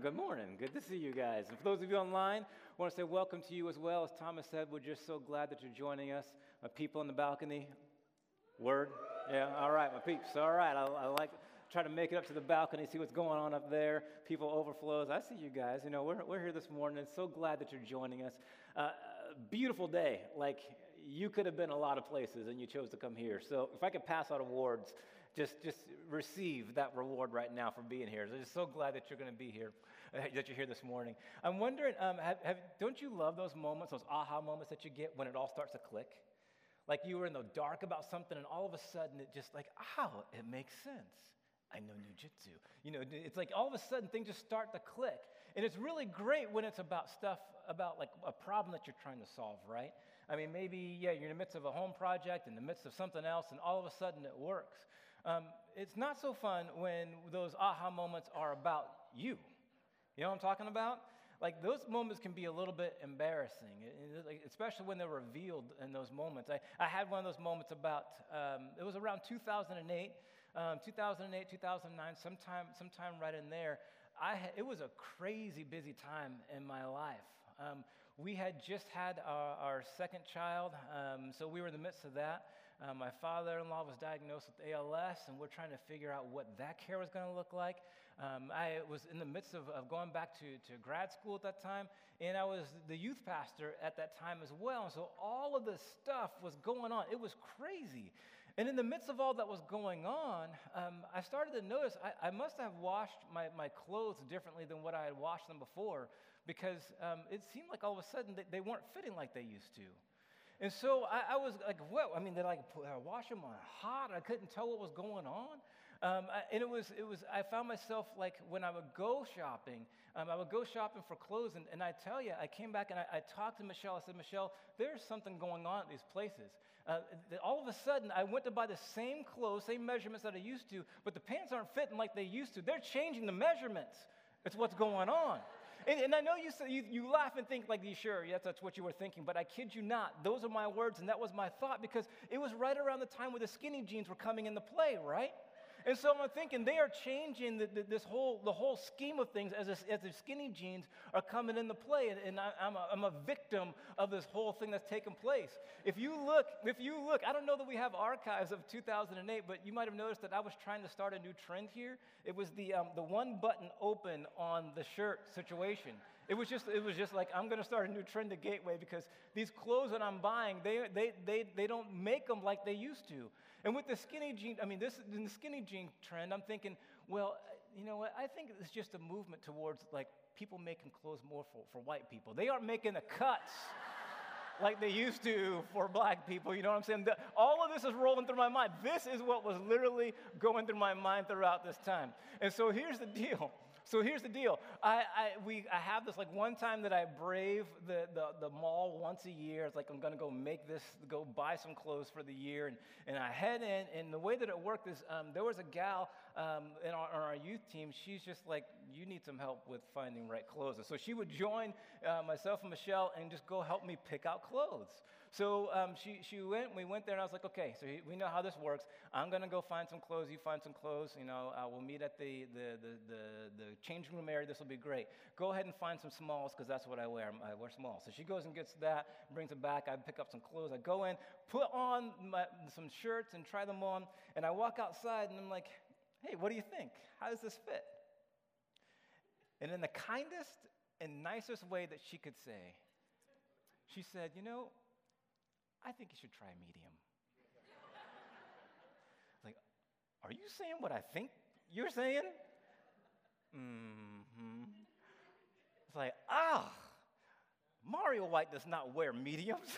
Good morning. Good to see you guys. And for those of you online, I want to say welcome to you as well. As Thomas said, we're just so glad that you're joining us. My people in the balcony, word? Yeah, all right, my peeps. All right, I like try to make it up to the balcony, see what's going on up there. People overflows. I see you guys. You know, we're here this morning, and so glad that you're joining us. Beautiful day. Like, you could have been a lot of places, and you chose to come here. So if I could pass out awards, just receive that reward right now for being here. So I'm just so glad that you're going to be here, that you're here this morning. I'm wondering, don't you love those moments, those aha moments that you get when it all starts to click? Like you were in the dark about something, and all of a sudden it just like, oh, it makes sense. I know Jiu-Jitsu. You know, it's like all of a sudden things just start to click. And it's really great when it's about stuff, about like a problem that you're trying to solve, right? I mean, maybe, you're in the midst of a home project, in the midst of something else, and all of a sudden it works. It's not so fun when those aha moments are about you. You know what I'm talking about? Like, those moments can be a little bit embarrassing, especially when they're revealed in those moments. I had one of those moments about, it was around 2008, 2009, sometime right in there. It was a crazy busy time in my life. We had just had our second child, so we were in the midst of that. My father-in-law was diagnosed with ALS, and we're trying to figure out what that care was going to look like. I was in the midst of going back to grad school at that time, and I was the youth pastor at that time as well. And so all of this stuff was going on. It was crazy. And in the midst of all that was going on, I started to notice I must have washed my clothes differently than what I had washed them before, because it seemed like all of a sudden they weren't fitting like they used to. And so I was like, what? I mean, did I wash them on hot? I couldn't tell what was going on. I found myself like when I would go shopping, for clothes, and I tell you, I came back and I talked to Michelle. I said, Michelle, there's something going on at these places. All of a sudden, I went to buy the same clothes, same measurements that I used to, but the pants aren't fitting like they used to. They're changing the measurements. It's what's going on. And I know you laugh and think like, sure, yes, that's what you were thinking, but I kid you not. Those are my words, and that was my thought, because it was right around the time where the skinny jeans were coming into play, right? And so I'm thinking they are changing the whole scheme of things as the skinny jeans are coming into play, and I'm a victim of this whole thing that's taken place. If you look, I don't know that we have archives of 2008, but you might have noticed that I was trying to start a new trend here. It was the one button open on the shirt situation. It was just like, I'm going to start a new trend at Gateway, because these clothes that I'm buying, they don't make them like they used to. And with the skinny jean, in the skinny jean trend, I'm thinking, well, you know what? I think it's just a movement towards like people making clothes more for white people. They aren't making the cuts like they used to for black people. You know what I'm saying? All of this is rolling through my mind. This is what was literally going through my mind throughout this time. And so here's the deal. I have this like one time that I brave the mall once a year. It's like I'm going to go buy some clothes for the year. And I head in, and the way that it worked is there was a gal on our youth team. She's just like, you need some help with finding right clothes. And so she would join myself and Michelle and just go help me pick out clothes. So we went there, and I was like, okay, so we know how this works. I'm going to go find some clothes. You find some clothes. You know, we'll meet at the changing room area. This will be great. Go ahead and find some smalls, because that's what I wear. I wear smalls. So she goes and gets that, brings it back. I pick up some clothes. I go in, put on some shirts and try them on, and I walk outside, and I'm like, hey, what do you think? How does this fit? And in the kindest and nicest way that she could say, she said, you know, I think you should try medium. Like, are you saying what I think you're saying? Mm-hmm. It's like, Mario White does not wear mediums.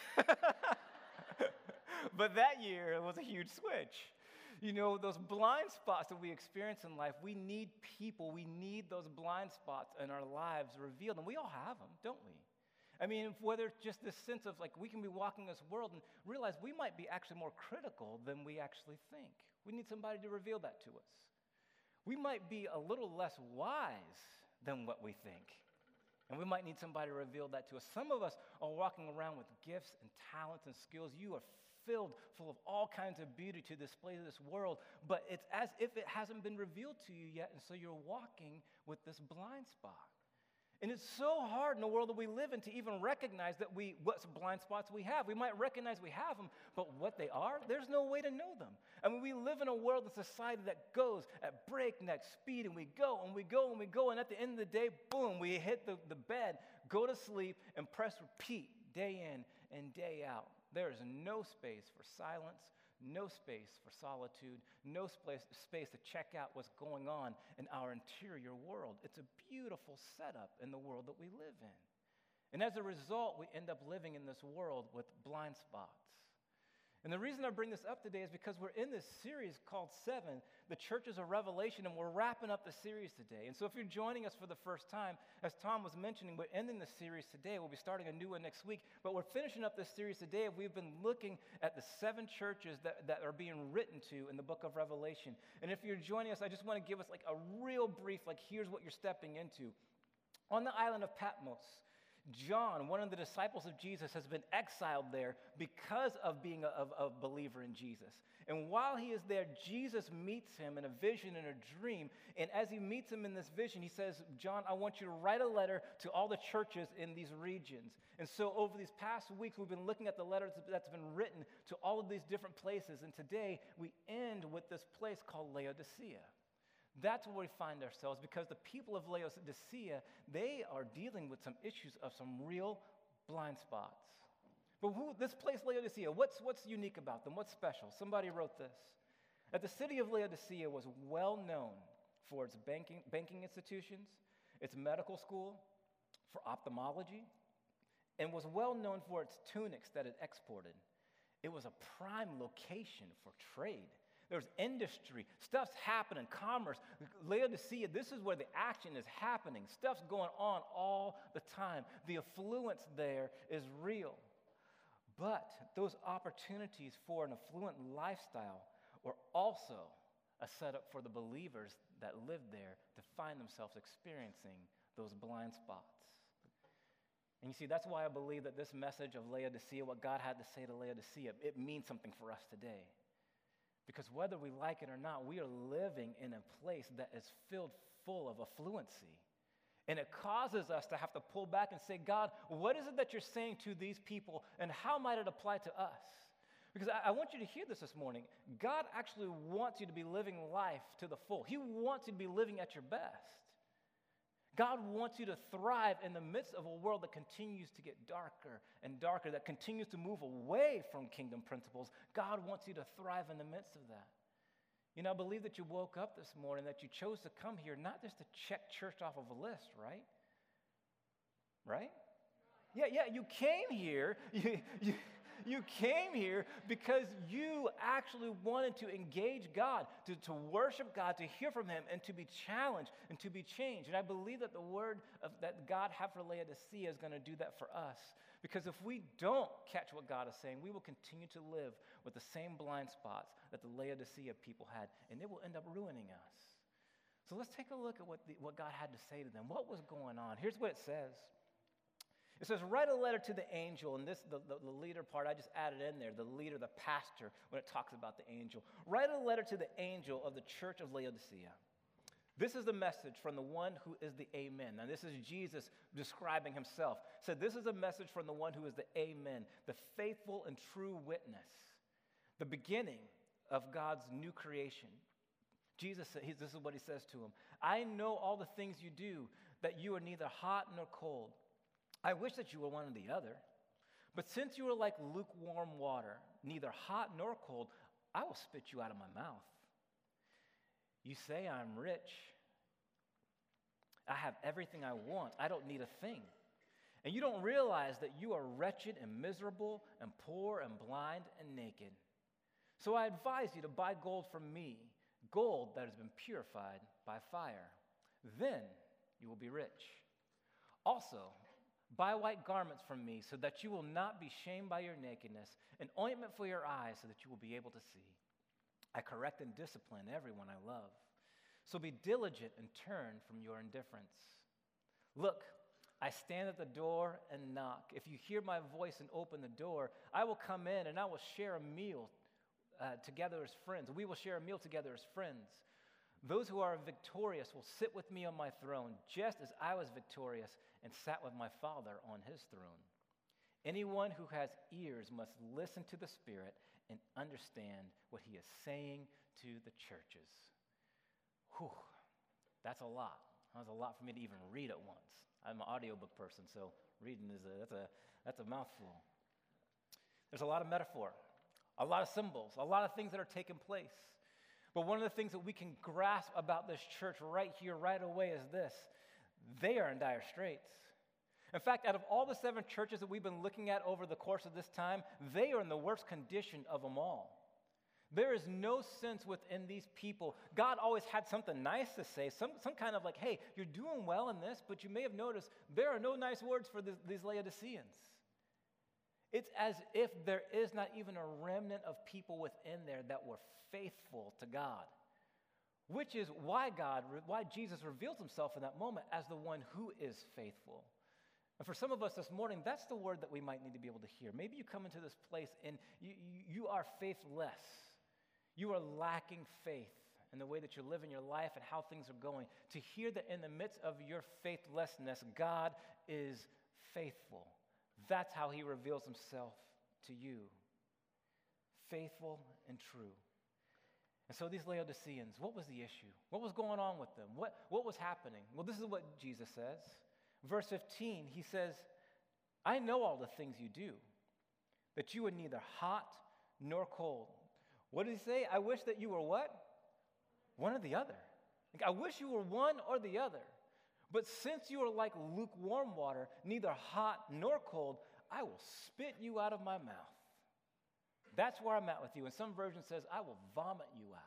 But that year, it was a huge switch. You know, those blind spots that we experience in life, we need people, we need those blind spots in our lives revealed, and we all have them, don't we? I mean, whether it's just this sense of like we can be walking this world and realize we might be actually more critical than we actually think. We need somebody to reveal that to us. We might be a little less wise than what we think, and we might need somebody to reveal that to us. Some of us are walking around with gifts and talents and skills. You are filled full of all kinds of beauty to display to this world, but it's as if it hasn't been revealed to you yet, and so you're walking with this blind spot. And it's so hard in the world that we live in to even recognize that what blind spots we have. We might recognize we have them, but what they are, there's no way to know them. I mean, we live in a world, a society that goes at breakneck speed, and we go, and we go, and we go, and at the end of the day, boom, we hit the bed, go to sleep, and press repeat day in and day out. There is no space for silence, no space for solitude, no space to check out what's going on in our interior world. It's a beautiful setup in the world that we live in. And as a result, we end up living in this world with blind spots. And the reason I bring this up today is because we're in this series called 7, the Churches of Revelation, and we're wrapping up the series today. And so if you're joining us for the first time, as Tom was mentioning, we're ending the series today. We'll be starting a new one next week, but we're finishing up this series today. We've been looking at the 7 churches that are being written to in the book of Revelation. And if you're joining us, I just want to give us like a real brief, like here's what you're stepping into. On the island of Patmos, John, one of the disciples of Jesus, has been exiled there because of being a believer in Jesus. And while he is there, Jesus meets him in a vision and a dream. And as he meets him in this vision, he says, John, I want you to write a letter to all the churches in these regions. And so over these past weeks, we've been looking at the letters that's been written to all of these different places. And today, we end with this place called Laodicea. That's where we find ourselves because the people of Laodicea, they are dealing with some issues of some real blind spots. But this place, Laodicea, what's unique about them? What's special? Somebody wrote this. That the city of Laodicea was well known for its banking institutions, its medical school, for ophthalmology, and was well known for its tunics that it exported. It was a prime location for trade. There's industry, stuff's happening, commerce. Laodicea, this is where the action is happening. Stuff's going on all the time. The affluence there is real. But those opportunities for an affluent lifestyle were also a setup for the believers that lived there to find themselves experiencing those blind spots. And you see, that's why I believe that this message of Laodicea, what God had to say to Laodicea, it means something for us today. Because whether we like it or not, we are living in a place that is filled full of affluency. And it causes us to have to pull back and say, God, what is it that you're saying to these people, and how might it apply to us? Because I want you to hear this morning. God actually wants you to be living life to the full. He wants you to be living at your best. God wants you to thrive in the midst of a world that continues to get darker and darker, that continues to move away from kingdom principles. God wants you to thrive in the midst of that. You know, I believe that you woke up this morning, that you chose to come here not just to check church off of a list, right? Right? Yeah, you came here. You came here because you actually wanted to engage God, to worship God, to hear from Him, and to be challenged and to be changed. And I believe that the word that God had for Laodicea is going to do that for us. Because if we don't catch what God is saying, we will continue to live with the same blind spots that the Laodicea people had, and it will end up ruining us. So let's take a look at what God had to say to them. What was going on? Here's what it says. It says, write a letter to the angel, and this, the leader part, I just added in there, the leader, the pastor, when it talks about the angel. Write a letter to the angel of the church of Laodicea. This is the message from the one who is the Amen. Now, this is Jesus describing himself. He said, this is a message from the one who is the Amen, the faithful and true witness, the beginning of God's new creation. Jesus said, this is what he says to him. I know all the things you do, that you are neither hot nor cold. I wish that you were one or the other. But since you are like lukewarm water, neither hot nor cold, I will spit you out of my mouth. You say I'm rich. I have everything I want. I don't need a thing. And you don't realize that you are wretched and miserable and poor and blind and naked. So I advise you to buy gold from me, gold that has been purified by fire. Then you will be rich. Also, buy white garments from me so that you will not be shamed by your nakedness, an ointment for your eyes so that you will be able to see. I correct and discipline everyone I love. So be diligent and turn from your indifference. Look, I stand at the door and knock. If you hear my voice and open the door, I will come in and I will share a meal together as friends. We will share a meal together as friends. Those who are victorious will sit with me on my throne, just as I was victorious and sat with my Father on his throne. Anyone who has ears must listen to the Spirit and understand what he is saying to the churches. Whew, that's a lot. That was a lot for me to even read at once. I'm an audiobook person, so reading that's a mouthful. There's a lot of metaphor, a lot of symbols, a lot of things that are taking place. But one of the things that we can grasp about this church right here, right away, is this: they are in dire straits. In fact, out of all the 7 churches that we've been looking at over the course of this time, they are in the worst condition of them all. There is no sense within these people. God always had something nice to say, some kind of like, hey, you're doing well in this, but you may have noticed there are no nice words for these Laodiceans. It's as if there is not even a remnant of people within there that were faithful to God, which is why Jesus reveals himself in that moment as the one who is faithful. And for some of us this morning, that's the word that we might need to be able to hear. Maybe you come into this place and you are faithless. You are lacking faith in the way that you're living your life and how things are going. To hear that in the midst of your faithlessness, God is faithful. That's how he reveals himself to you. Faithful and true. And so these Laodiceans, what was the issue? What was going on with them? What was happening? Well, this is what Jesus says. Verse 15, he says, I know all the things you do, that you are neither hot nor cold. What did he say? I wish that you were what? One or the other. Like, I wish you were one or the other. But since you are like lukewarm water, neither hot nor cold, I will spit you out of my mouth. That's where I'm at with you. And some version says, I will vomit you out.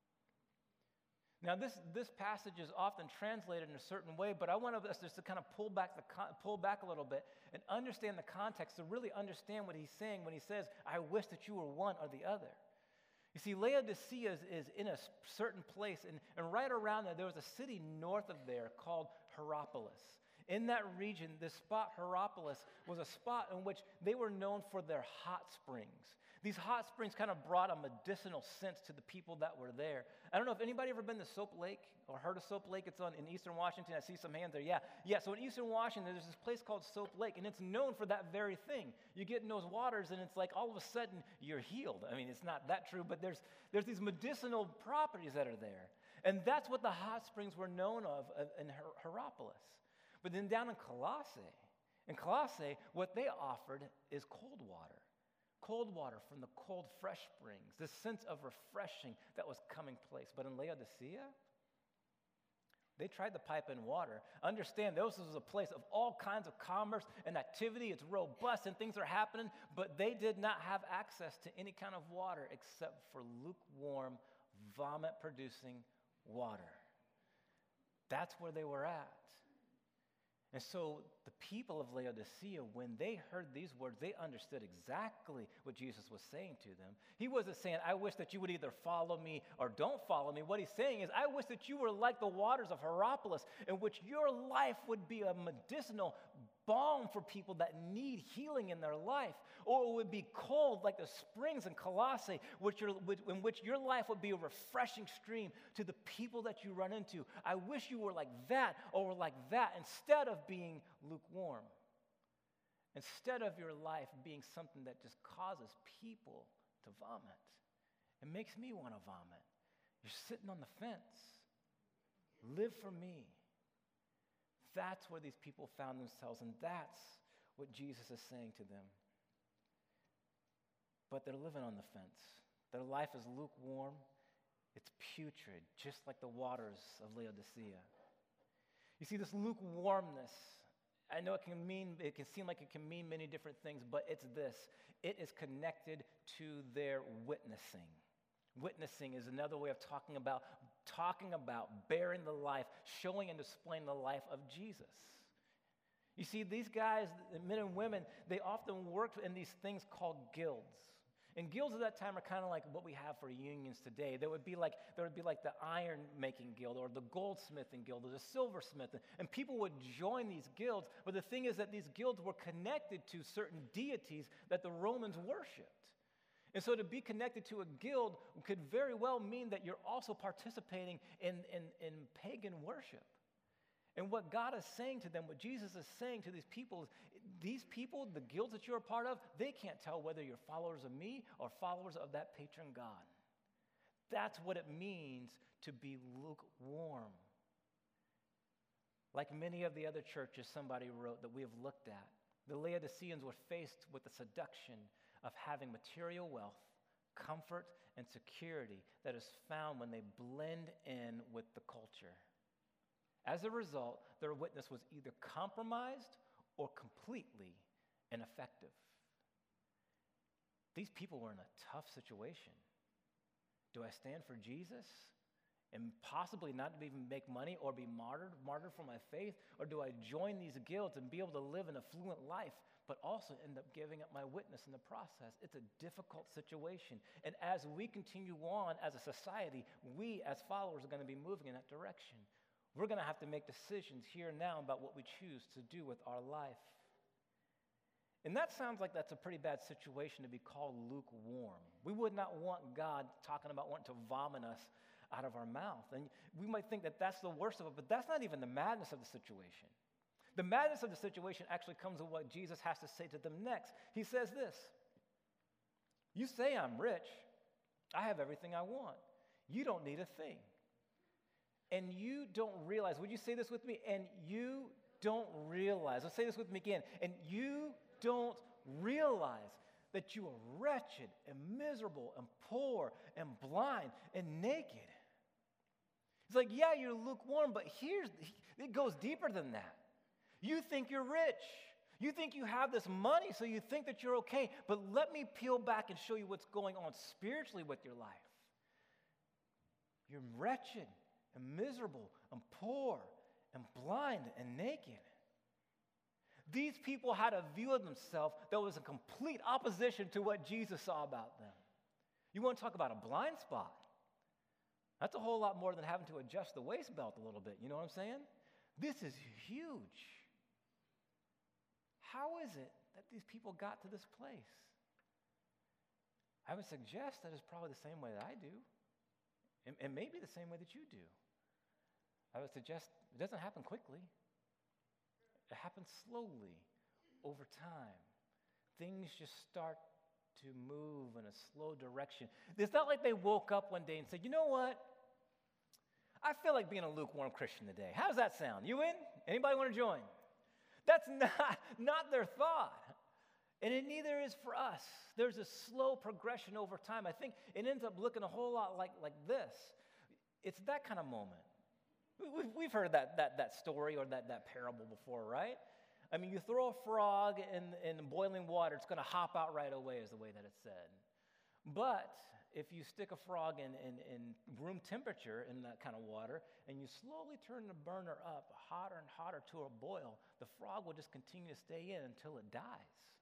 Now, this passage is often translated in a certain way, but I want us just to kind of pull back a little bit and understand the context, to really understand what he's saying when he says, I wish that you were one or the other. You see, Laodicea is in a certain place, and right around there was a city north of there called Hierapolis. In that region, this spot, Hierapolis, was a spot in which they were known for their hot springs. These hot springs kind of brought a medicinal sense to the people that were there. I don't know if anybody ever been to Soap Lake or heard of Soap Lake. It's in Eastern Washington. I see some hands there. Yeah. So in Eastern Washington, there's this place called Soap Lake, and it's known for that very thing. You get in those waters, and it's like all of a sudden you're healed. I mean, it's not that true, but there's these medicinal properties that are there. And that's what the hot springs were known of in Hierapolis. But then down in Colossae, what they offered is cold water. Cold water from the cold, fresh springs, this sense of refreshing that was coming place. But in Laodicea, they tried to pipe in water. Understand, this was a place of all kinds of commerce and activity. It's robust and things are happening, but they did not have access to any kind of water except for lukewarm, vomit-producing water. That's where they were at. And so the people of Laodicea, when they heard these words, they understood exactly what Jesus was saying to them. He wasn't saying, I wish that you would either follow me or don't follow me. What he's saying is, I wish that you were like the waters of Hierapolis, in which your life would be a medicinal balm for people that need healing in their life. Or it would be cold like the springs in Colossae, in which your life would be a refreshing stream to the people that you run into. I wish you were like that or like that, instead of being lukewarm. Instead of your life being something that just causes people to vomit. It makes me want to vomit. You're sitting on the fence. Live for me. That's where these people found themselves, and that's what Jesus is saying to them. But they're living on the fence. Their life is lukewarm. It's putrid, just like the waters of Laodicea. You see, this lukewarmness, I know it can seem like it can mean many different things, but it's this. It is connected to their witnessing. Witnessing is another way of talking about bearing the life, showing and displaying the life of Jesus. You see, these guys, men and women, they often worked in these things called guilds. And guilds at that time are kind of like what we have for unions today. There would be like the iron-making guild or the goldsmithing guild or the silversmith. And people would join these guilds. But the thing is that these guilds were connected to certain deities that the Romans worshipped. And so to be connected to a guild could very well mean that you're also participating in pagan worship. And what God is saying to them, what Jesus is saying to these people, the guilds that you're a part of, they can't tell whether you're followers of me or followers of that patron God. That's what it means to be lukewarm. Like many of the other churches somebody wrote that we have looked at, the Laodiceans were faced with the seduction of having material wealth, comfort, and security that is found when they blend in with the culture. As a result, their witness was either compromised or completely ineffective. These people were in a tough situation. Do I stand for Jesus and possibly not even make money or be martyred for my faith? Or do I join these guilds and be able to live an affluent life, but also end up giving up my witness in the process? It's a difficult situation. And as we continue on as a society, we as followers are going to be moving in that direction. We're going to have to make decisions here and now about what we choose to do with our life. And that sounds like that's a pretty bad situation to be called lukewarm. We would not want God talking about wanting to vomit us out of our mouth. And we might think that that's the worst of it, but that's not even the madness of the situation. The madness of the situation actually comes with what Jesus has to say to them next. He says this, "You say I'm rich. I have everything I want. You don't need a thing. And you don't realize," would you say this with me? And you don't realize. Let's say this with me again. And you don't realize that you are wretched and miserable and poor and blind and naked. It's like, yeah, you're lukewarm, but it goes deeper than that. You think you're rich. You think you have this money, so you think that you're okay. But let me peel back and show you what's going on spiritually with your life. You're wretched and miserable and poor and blind and naked. These people had a view of themselves that was a complete opposition to what Jesus saw about them. You want to talk about a blind spot? That's a whole lot more than having to adjust the waist belt a little bit. You know what I'm saying? This is huge. How is it that these people got to this place? I would suggest that it's probably the same way that I do, and maybe the same way that you do. I would suggest it doesn't happen quickly. It happens slowly over time. Things just start to move in a slow direction. It's not like they woke up one day and said, you know what? I feel like being a lukewarm Christian today. How does that sound? You in? Anybody want to join? That's not their thought. And it neither is for us. There's a slow progression over time. I think it ends up looking a whole lot like this. It's that kind of moment. We've heard that story or that parable before, right? I mean, you throw a frog in boiling water, it's going to hop out right away is the way that it's said. But if you stick a frog in room temperature in that kind of water and you slowly turn the burner up hotter and hotter to a boil, the frog will just continue to stay in until it dies.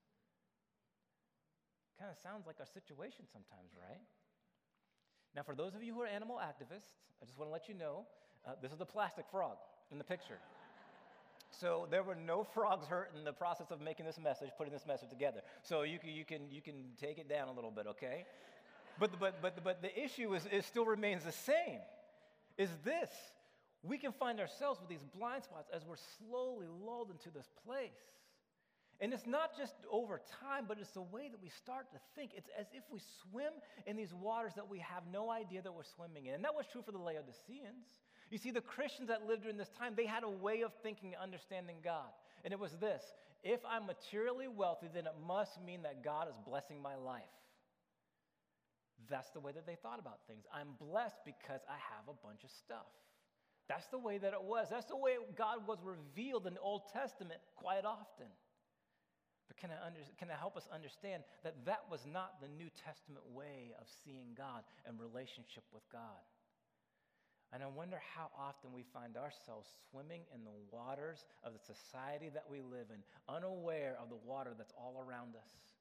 Kind of sounds like our situation sometimes, right? Now, for those of you who are animal activists, I just want to let you know, this is the plastic frog in the picture. So there were no frogs hurt in the process of making this message, putting this message together. So you can take it down a little bit, okay? But the issue still remains the same. Is this: we can find ourselves with these blind spots as we're slowly lulled into this place. And it's not just over time, but it's the way that we start to think. It's as if we swim in these waters that we have no idea that we're swimming in. And that was true for the Laodiceans. You see, the Christians that lived during this time, they had a way of thinking and understanding God. And it was this: if I'm materially wealthy, then it must mean that God is blessing my life. That's the way that they thought about things. I'm blessed because I have a bunch of stuff. That's the way that it was. That's the way God was revealed in the Old Testament quite often. But can I help us understand that that was not the New Testament way of seeing God and relationship with God? And I wonder how often we find ourselves swimming in the waters of the society that we live in, unaware of the water that's all around us,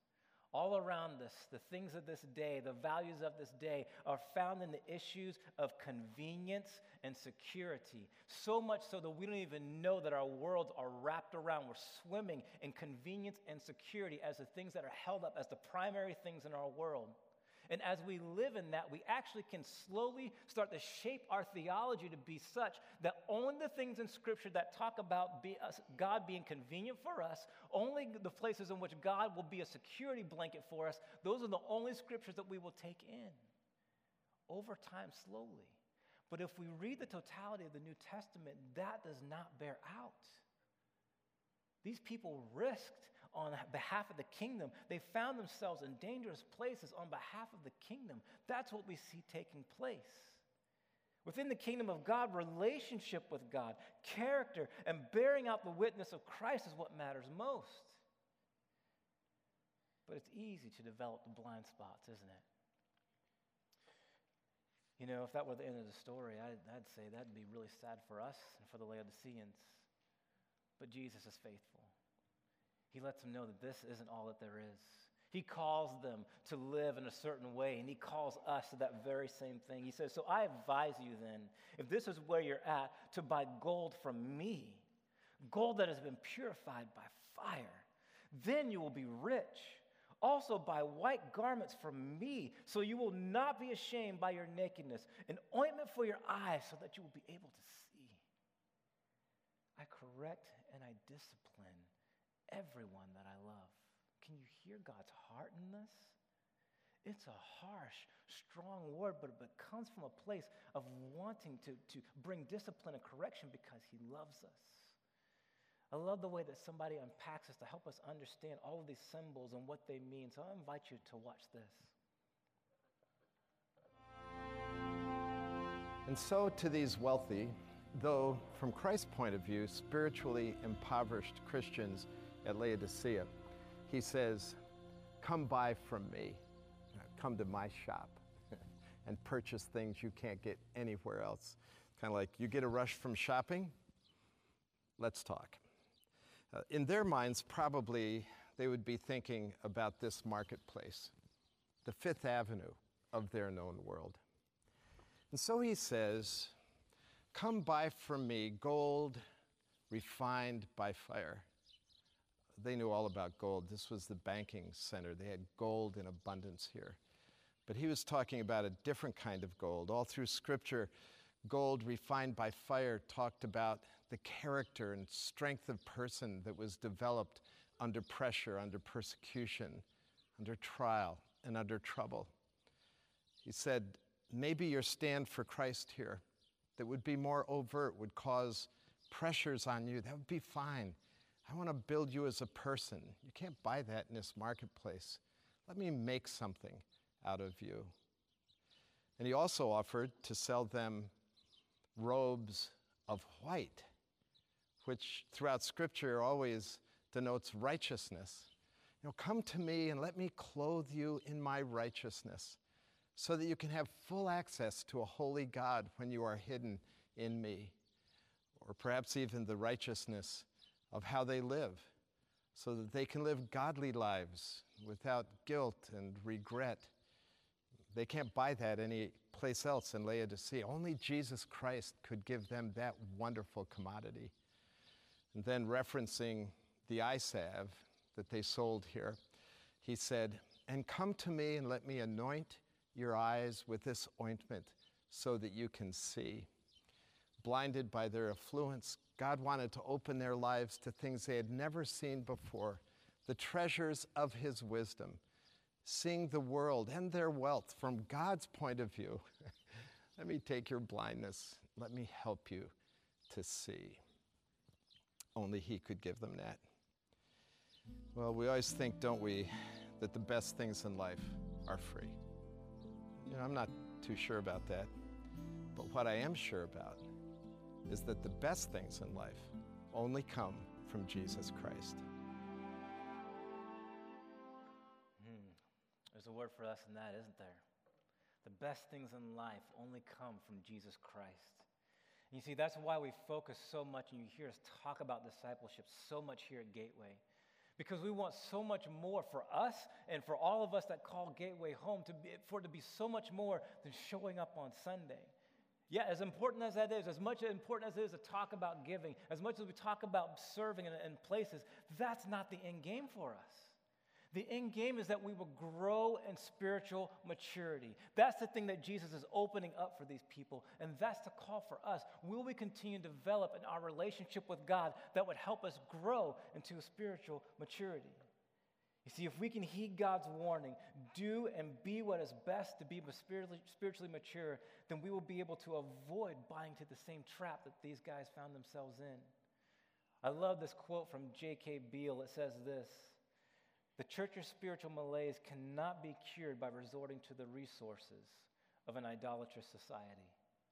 All around us, the things of this day, the values of this day are found in the issues of convenience and security. So much so that we don't even know that our worlds are wrapped around. We're swimming in convenience and security as the things that are held up as the primary things in our world. And as we live in that, we actually can slowly start to shape our theology to be such that only the things in Scripture that talk about God being convenient for us, only the places in which God will be a security blanket for us, those are the only Scriptures that we will take in over time slowly. But if we read the totality of the New Testament, that does not bear out. These people risked on behalf of the kingdom. They found themselves in dangerous places on behalf of the kingdom. That's what we see taking place. Within the kingdom of God, relationship with God, character, and bearing out the witness of Christ is what matters most. But it's easy to develop the blind spots, isn't it? You know, if that were the end of the story, I'd say that'd be really sad for us and for the Laodiceans. But Jesus is faithful. He lets them know that this isn't all that there is. He calls them to live in a certain way, and he calls us to that very same thing. He says, so I advise you then, if this is where you're at, to buy gold from me, gold that has been purified by fire. Then you will be rich. Also buy white garments from me, so you will not be ashamed by your nakedness, an ointment for your eyes, so that you will be able to see. I correct and I discipline everyone that I love. Can you hear God's heart in this? It's a harsh, strong word, but it comes from a place of wanting to bring discipline and correction because he loves us. I love the way that somebody unpacks this to help us understand all of these symbols and what they mean. So I invite you to watch this. And so to these wealthy, though from Christ's point of view, spiritually impoverished Christians at Laodicea, he says, come buy from me, come to my shop and purchase things you can't get anywhere else. Kind of like you get a rush from shopping, let's talk. In their minds, probably they would be thinking about this marketplace, the Fifth Avenue of their known world. And so he says, come buy from me gold refined by fire. They knew all about gold. This was the banking center. They had gold in abundance here. But he was talking about a different kind of gold. All through Scripture, gold refined by fire talked about the character and strength of person that was developed under pressure, under persecution, under trial, and under trouble. He said, maybe your stand for Christ here that would be more overt, would cause pressures on you. That would be fine. I want to build you as a person. You can't buy that in this marketplace. Let me make something out of you. And he also offered to sell them robes of white, which throughout Scripture always denotes righteousness. You know, come to me and let me clothe you in my righteousness so that you can have full access to a holy God when you are hidden in me. Or perhaps even the righteousness of how they live so that they can live godly lives without guilt and regret. They can't buy that any place else in Laodicea. Only Jesus Christ could give them that wonderful commodity. And then referencing the eye salve that they sold here, he said, and come to me and let me anoint your eyes with this ointment so that you can see. Blinded by their affluence, God wanted to open their lives to things they had never seen before, the treasures of his wisdom, seeing the world and their wealth from God's point of view. Let me take your blindness. Let me help you to see. Only he could give them that. Well, we always think, don't we, that the best things in life are free. You know, I'm not too sure about that. But what I am sure about is that the best things in life only come from Jesus Christ. There's a word for us in that, isn't there? The best things in life only come from Jesus Christ. And you see, that's why we focus so much, and you hear us talk about discipleship so much here at Gateway. Because we want so much more for us and for all of us that call Gateway home, for it to be so much more than showing up on Sunday. Yeah, as important as that is, as much important as it is to talk about giving, as much as we talk about serving in places, that's not the end game for us. The end game is that we will grow in spiritual maturity. That's the thing that Jesus is opening up for these people, and that's the call for us. Will we continue to develop in our relationship with God that would help us grow into a spiritual maturity? You see, if we can heed God's warning, do and be what is best to be spiritually mature, then we will be able to avoid buying into the same trap that these guys found themselves in. I love this quote from J.K. Beale. It says this: "The church's spiritual malaise cannot be cured by resorting to the resources of an idolatrous society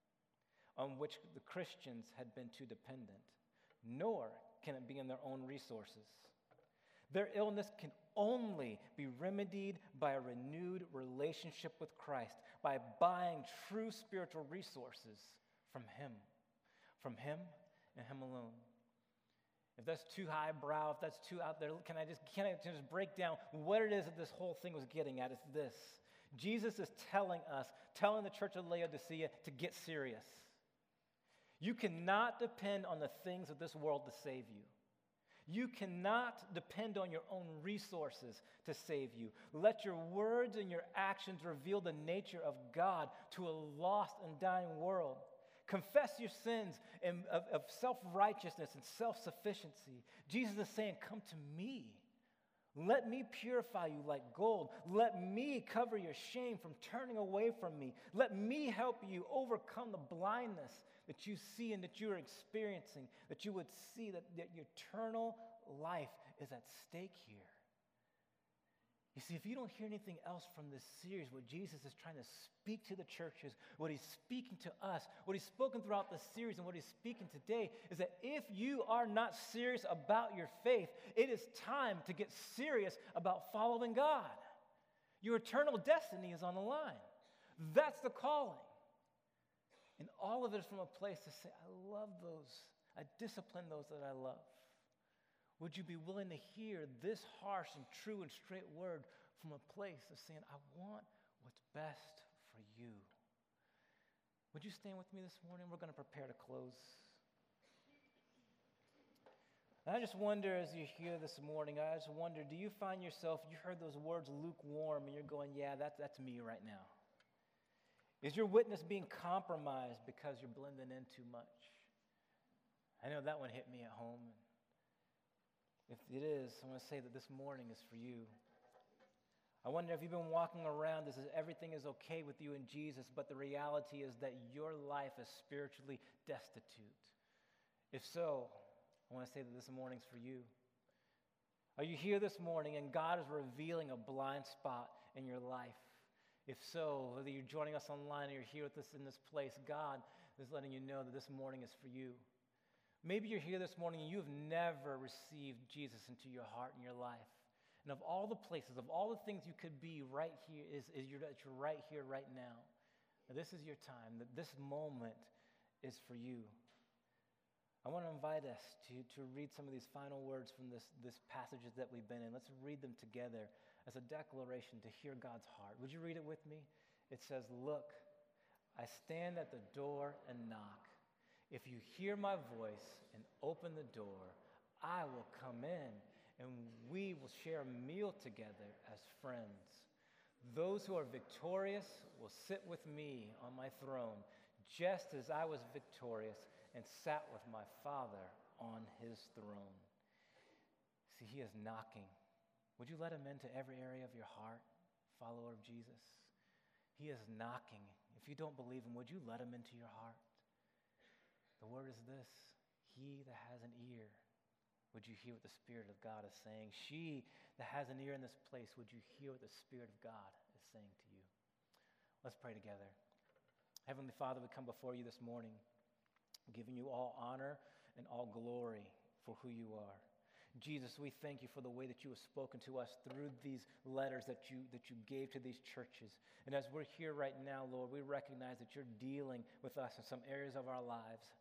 on which the Christians had been too dependent, nor can it be in their own resources. Their illness can only be remedied by a renewed relationship with Christ, by buying true spiritual resources from Him and Him alone." If that's too highbrow, if that's too out there, can I just break down what it is that this whole thing was getting at? It's this. Jesus is telling the church of Laodicea to get serious. You cannot depend on the things of this world to save you. You cannot depend on your own resources to save you. Let your words and your actions reveal the nature of God to a lost and dying world. Confess your sins of self-righteousness and self-sufficiency. Jesus is saying, come to me. Let me purify you like gold. Let me cover your shame from turning away from me. Let me help you overcome the blindness that you see and that you are experiencing, that you would see that your eternal life is at stake here. You see, if you don't hear anything else from this series, what Jesus is trying to speak to the churches, what He's speaking to us, what He's spoken throughout the series and what He's speaking today is that if you are not serious about your faith, it is time to get serious about following God. Your eternal destiny is on the line. That's the calling. And all of it is from a place to say, I love those. I discipline those that I love. Would you be willing to hear this harsh and true and straight word from a place of saying, I want what's best for you? Would you stand with me this morning? We're going to prepare to close. And I just wonder, as you're here this morning, I just wonder, do you find yourself, you heard those words lukewarm, and you're going, yeah, that's me right now? Is your witness being compromised because you're blending in too much? I know that one hit me at home. If it is, I want to say that this morning is for you. I wonder if you've been walking around as if everything is okay with you in Jesus, but the reality is that your life is spiritually destitute. If so, I want to say that this morning's for you. Are you here this morning and God is revealing a blind spot in your life? If so, whether you're joining us online or you're here with us in this place, God is letting you know that this morning is for you. Maybe you're here this morning and you've never received Jesus into your heart and your life. And of all the places, of all the things you could be right here, you're right here, right now. Now, this is your time, that this moment is for you. I want to invite us to read some of these final words from this passages that we've been in. Let's read them together as a declaration to hear God's heart. Would you read it with me? It says, "Look, I stand at the door and knock. If you hear my voice and open the door, I will come in and we will share a meal together as friends. Those who are victorious will sit with me on my throne, just as I was victorious and sat with my Father on His throne." See, He is knocking. Would you let Him into every area of your heart, follower of Jesus? He is knocking. If you don't believe Him, would you let Him into your heart? The word is this: he that has an ear, would you hear what the Spirit of God is saying? She that has an ear in this place, would you hear what the Spirit of God is saying to you? Let's pray together. Heavenly Father, we come before you this morning, giving you all honor and all glory for who you are. Jesus, we thank you for the way that you have spoken to us through these letters that you gave to these churches. And as we're here right now, Lord, we recognize that you're dealing with us in some areas of our lives.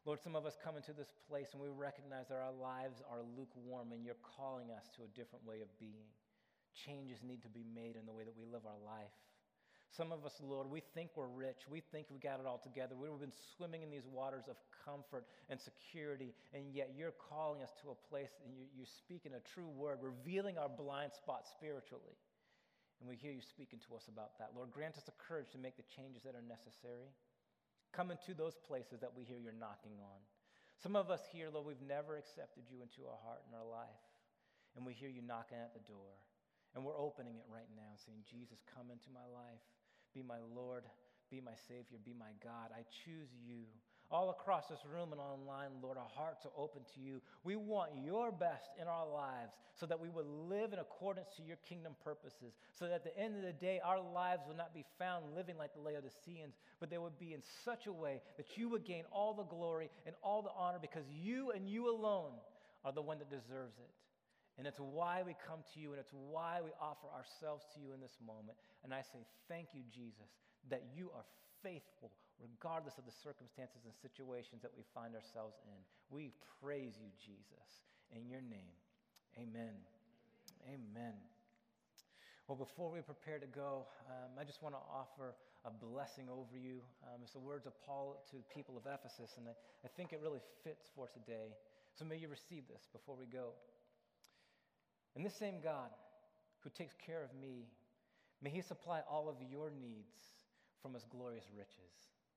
Lord, some of us come into this place and we recognize that our lives are lukewarm and you're calling us to a different way of being. Changes need to be made in the way that we live our life. Some of us, Lord, we think we're rich. We think we got it all together. We've been swimming in these waters of comfort and security, and yet you're calling us to a place and you're speaking a true word, revealing our blind spot spiritually. And we hear you speaking to us about that. Lord, grant us the courage to make the changes that are necessary. Come into those places that we hear you're knocking on. Some of us here, Lord, we've never accepted you into our heart and our life. And we hear you knocking at the door. And we're opening it right now and saying, Jesus, come into my life. Be my Lord. Be my Savior. Be my God. I choose you. All across this room and online, Lord, our hearts are open to you. We want your best in our lives so that we would live in accordance to your kingdom purposes, so that at the end of the day, our lives would not be found living like the Laodiceans, but they would be in such a way that you would gain all the glory and all the honor because you and you alone are the one that deserves it. And it's why we come to you, and it's why we offer ourselves to you in this moment. And I say, thank you, Jesus, that you are faithful regardless of the circumstances and situations that we find ourselves in. We praise you, Jesus, in your name. Amen. Amen. Well, before we prepare to go, I just want to offer a blessing over you. It's the words of Paul to the people of Ephesus, and I think it really fits for today. So may you receive this before we go. And this same God who takes care of me, may he supply all of your needs from his glorious riches,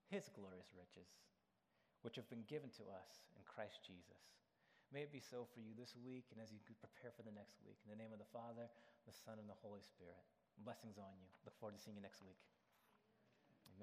which have been given to us in Christ Jesus. May it be so for you this week and as you prepare for the next week. In the name of the Father, the Son, and the Holy Spirit. Blessings on you. Look forward to seeing you next week.